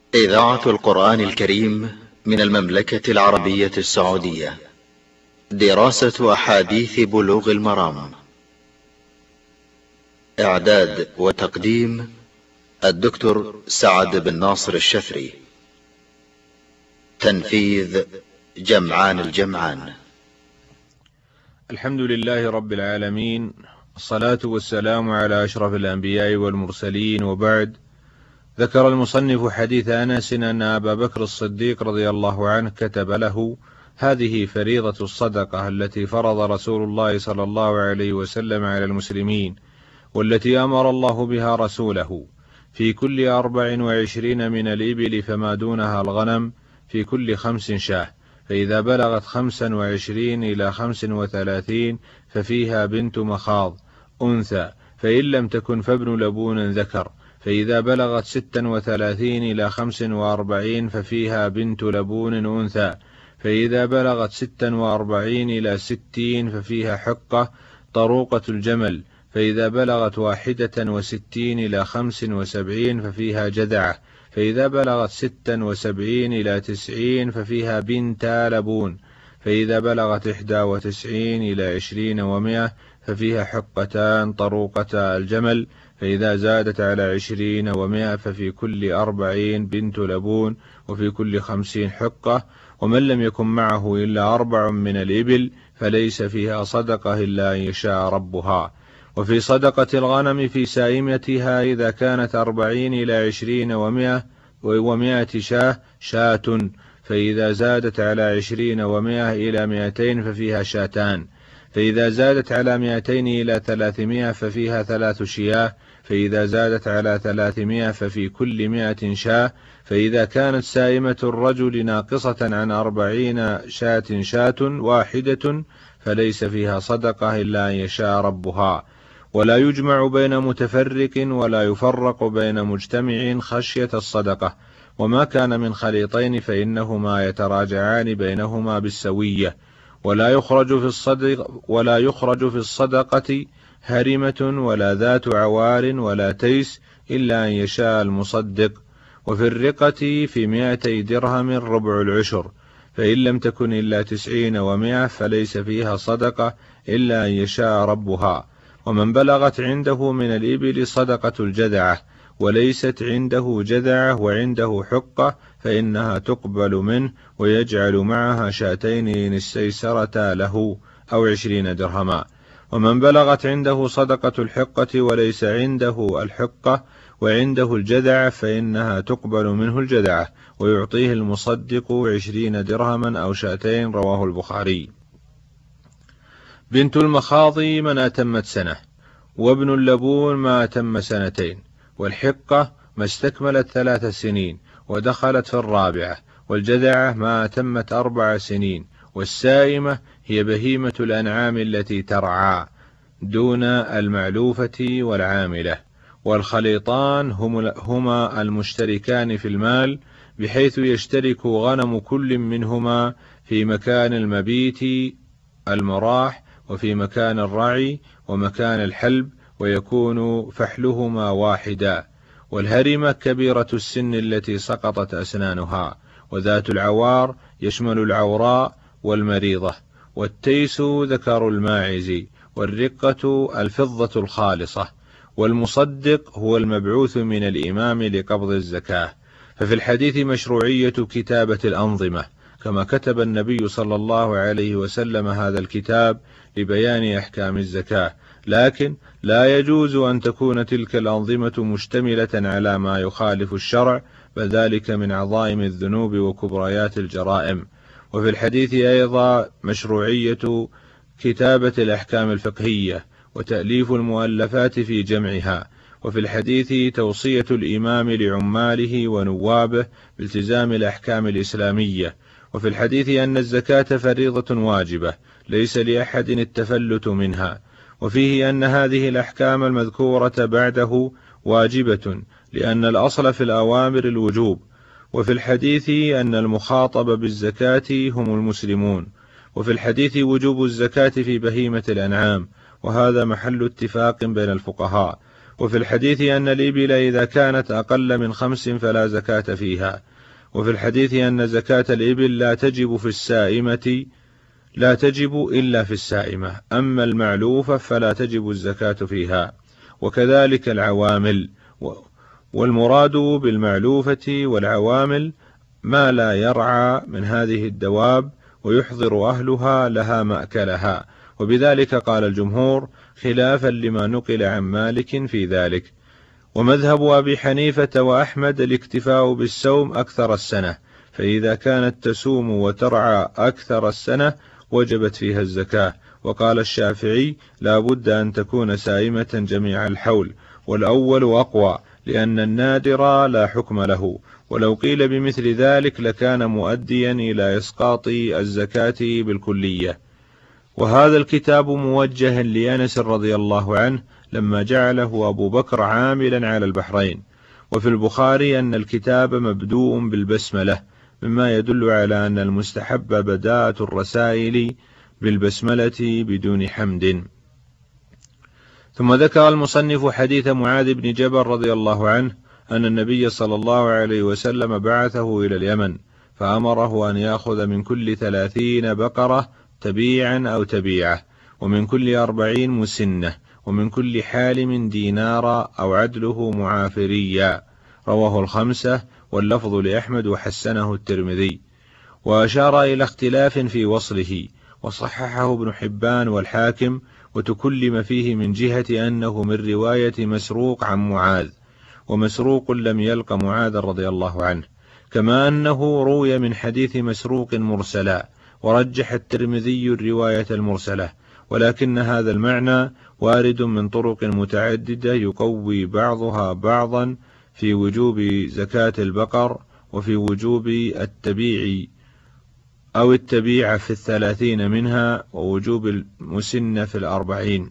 إذاعة القرآن الكريم من المملكة العربية السعودية. دراسة أحاديث بلوغ المرام. إعداد وتقديم الدكتور سعد بن ناصر الشفري. تنفيذ جمعان الجمعان. الحمد لله رب العالمين، الصلاة والسلام على أشرف الأنبياء والمرسلين، وبعد. ذكر المصنف حديث أنس أن أبا بكر الصديق رضي الله عنه كتب له: هذه فريضة الصدقة التي فرض رسول الله صلى الله عليه وسلم على المسلمين، والتي أمر الله بها رسوله: في كل 24 من الإبل فما دونها الغنم، في كل 5 شاة، فإذا بلغت 25 إلى 35 ففيها بنت مخاض أنثى، فإن لم تكن فابن لبون ذكر، فإذا بلغت 36 إلى 45 ففيها بنت لبون أنثى، فإذا بلغت 46 إلى 60 ففيها حقة طروقة الجمل، فإذا بلغت 61 إلى 75 ففيها جذعة، فإذا بلغت 76 إلى 90 ففيها بنتا لبون، فإذا بلغت 91 إلى 20 و100 ففيها حقتان طروقتا الجمل، فإذا زادت على 20 و100 ففي كل 40 بنت لبون، وفي كل 50 حقة. ومن لم يكن معه إلا 4 من الإبل فليس فيها صدقة إلا أن يشاء ربها. وفي صدقة الغنم في سائمتها إذا كانت 40 إلى 20 و100 شاة، فإذا زادت على 20 و100 إلى 200 ففيها شاتان، فإذا زادت على 200 إلى 300 ففيها 3 شياه، فإذا زادت على 300 ففي كل 100 شاة، فإذا كانت سائمة الرجل ناقصة عن 40 شاة واحدة فليس فيها صدقة إلا أن يشاء ربها. ولا يجمع بين متفرق ولا يفرق بين مجتمع خشية الصدقة، وما كان من خليطين فإنهما يتراجعان بينهما بالسوية. ولا يخرج في الصدقة هرمة ولا ذات عوار ولا تيس إلا أن يشاء المصدق. وفي الرقة في 200 درهم ربع العشر، فإن لم تكن إلا 90 و100 فليس فيها صدقة إلا أن يشاء ربها. ومن بلغت عنده من الإبل صدقة الجذعة وليست عنده جذعة وعنده حقة فإنها تقبل منه، ويجعل معها شاتين إن استيسرتا له أو 20 درهما. ومن بلغت عنده صدقة الحقة وليس عنده الحقة وعنده الجذعة فإنها تقبل منه الجذعة، ويعطيه المصدق 20 درهما أو شاتين. رواه البخاري. بنت المخاض من أتمت سنة، وابن اللبون ما أتم 2 والحقة ما استكملت 3 سنين ودخلت في 4، والجذعة ما أتمت 4 سنين، والسائمة هي بهيمة الأنعام التي ترعى دون المعلوفة والعاملة. والخليطان هما المشتركان في المال، بحيث يشترك غنم كل منهما في مكان المبيت المراح، وفي مكان الرعي، ومكان الحلب، ويكون فحلهما واحدا. والهرمة كبيرة السن التي سقطت أسنانها، وذات العوار يشمل العوراء والمريضة. والتيس ذكر الماعز، والرقة الفضة الخالصة. والمصدق هو المبعوث من الإمام لقبض الزكاة. ففي الحديث مشروعية كتابة الأنظمة، كما كتب النبي صلى الله عليه وسلم هذا الكتاب لبيان أحكام الزكاة، لكن لا يجوز أن تكون تلك الأنظمة مشتملة على ما يخالف الشرع، بل ذلك من عظائم الذنوب وكبريات الجرائم. وفي الحديث أيضا مشروعية كتابة الأحكام الفقهية وتأليف المؤلفات في جمعها. وفي الحديث توصية الإمام لعماله ونوابه بالتزام الأحكام الإسلامية. وفي الحديث أن الزكاة فريضة واجبة ليس لأحد التفلت منها. وفيه أن هذه الأحكام المذكورة بعده واجبة، لأن الأصل في الأوامر الوجوب. وفي الحديث أن المخاطب بالزكاة هم المسلمون. وفي الحديث وجوب الزكاة في بهيمة الأنعام، وهذا محل اتفاق بين الفقهاء. وفي الحديث أن الإبل إذا كانت أقل من 5 فلا زكاة فيها. وفي الحديث أن زكاة الإبل لا تجب إلا في السائمة، أما المعلوفة فلا تجب الزكاة فيها، وكذلك العوامل. والمراد بالمعلوفة والعوامل ما لا يرعى من هذه الدواب ويحضر أهلها لها مأكلها، وبذلك قال الجمهور خلافا لما نقل عن مالك في ذلك. ومذهب أبي حنيفة وأحمد الاكتفاء بالسوم أكثر السنة، فإذا كانت تسوم وترعى أكثر السنة وجبت فيها الزكاة. وقال الشافعي لا بد أن تكون سائمة جميع الحول، والأول أقوى لأن النادر لا حكم له، ولو قيل بمثل ذلك لكان مؤديا إلى إسقاط الزكاة بالكلية. وهذا الكتاب موجه لأنس رضي الله عنه لما جعله أبو بكر عاملا على البحرين. وفي البخاري أن الكتاب مبدوء بالبسملة، مما يدل على أن المستحب بداءة الرسائل بالبسملة بدون حمد. ثم ذكر المصنف حديث معاذ بن جبل رضي الله عنه أن النبي صلى الله عليه وسلم بعثه إلى اليمن فأمره أن يأخذ من كل 30 بقرة تبيعا أو تبيعة، ومن كل 40 مسنة، ومن كل حالم دينارا أو عدله معافريا. رواه الخمسة، واللفظ لأحمد وحسنه الترمذي. وأشار إلى اختلاف في وصله، وصححه ابن حبان والحاكم، وتكلم فيه من جهة أنه من رواية مسروق عن معاذ، ومسروق لم يلق معاذ رضي الله عنه، كما أنه روي من حديث مسروق مرسلا، ورجح الترمذي الرواية المرسلة، ولكن هذا المعنى وارد من طرق متعددة يقوي بعضها بعضا في وجوب زكاة البقر، وفي وجوب التبيع أو التبيع في 30 منها، ووجوب المسنة في 40.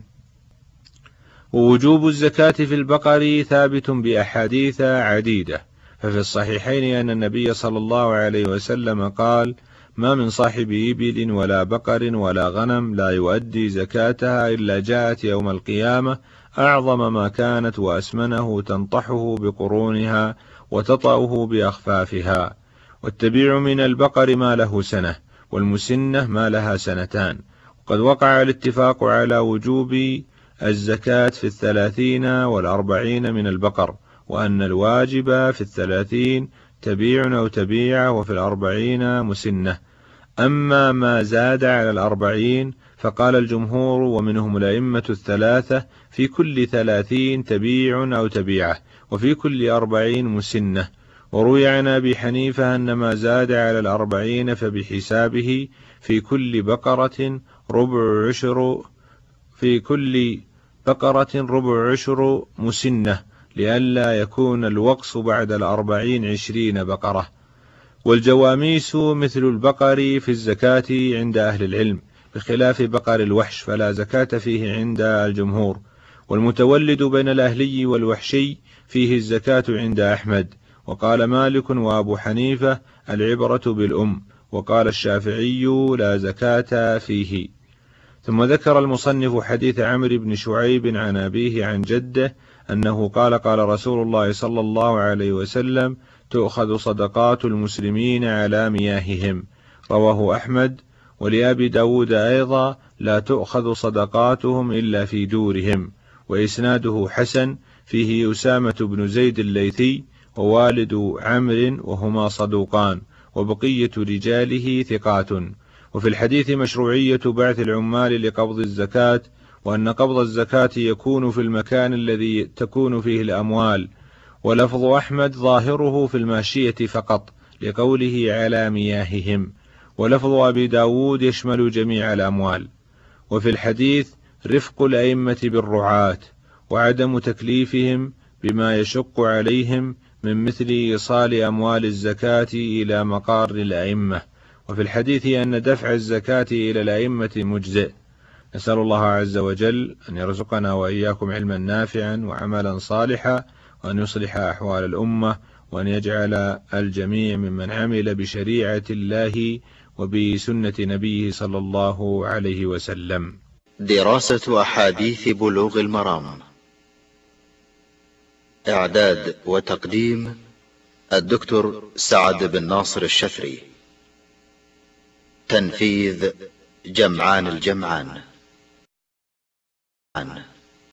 ووجوب الزكاة في البقر ثابت بأحاديث عديدة، ففي الصحيحين أن النبي صلى الله عليه وسلم قال ما من صاحب إبل ولا بقر ولا غنم لا يؤدي زكاتها إلا جاءت يوم القيامة أعظم ما كانت وأسمنه تنطحه بقرونها وتطأه بأخفافها. والتبيع من البقر ما له سنة، والمسنة ما لها سنتان. وقد وقع الاتفاق على وجوب الزكاة في 30 و40 من البقر، وأن الواجب في 30 تبيع أو تبيعة، وفي 40 مسنة. أما ما زاد على 40 فقال الجمهور ومنهم الأئمة الثلاثة في كل 30 تبيع أو تبيعة، وفي كل 40 مسنة. وروي عن أبي حنيفة أن ما زاد على 40 فبحسابه في كل بقرة ربع عشر مسنة، لئلا يكون الوقص بعد 40 20 بقرة. والجواميس مثل البقر في الزكاة عند أهل العلم، بخلاف بقر الوحش فلا زكاة فيه عند الجمهور. والمتولد بين الأهلي والوحشي فيه الزكاة عند أحمد، وقال مالك وأبو حنيفة العبرة بالأم، وقال الشافعي لا زكاة فيه. ثم ذكر المصنف حديث عمرو بن شعيب عن أبيه عن جده أنه قال قال رسول الله صلى الله عليه وسلم تؤخذ صدقات المسلمين على مياههم. رواه أحمد. ولأبي داود أيضا لا تؤخذ صدقاتهم إلا في دورهم. وإسناده حسن، فيه أسامة بن زيد الليثي ووالد عمرو وهما صدوقان، وبقية رجاله ثقات. وفي الحديث مشروعية بعث العمال لقبض الزكاة، وأن قبض الزكاة يكون في المكان الذي تكون فيه الأموال. ولفظ أحمد ظاهره في الماشية فقط لقوله على مياههم، ولفظ أبي داود يشمل جميع الأموال. وفي الحديث رفق الأئمة بالرعاة، وعدم تكليفهم بما يشق عليهم من مثل إيصال أموال الزكاة إلى مقار الأئمة. وفي الحديث أن دفع الزكاة إلى الأئمة مجزئ. نسأل الله عز وجل أن يرزقنا وإياكم علما نافعا وعملا صالحا، وأن يصلح أحوال الأمة، وأن يجعل الجميع ممن عمل بشريعة الله وبسنة نبيه صلى الله عليه وسلم. دراسة أحاديث بلوغ المرام. إعداد وتقديم الدكتور سعد بن ناصر الشثري. تنفيذ جمعان الجمعان.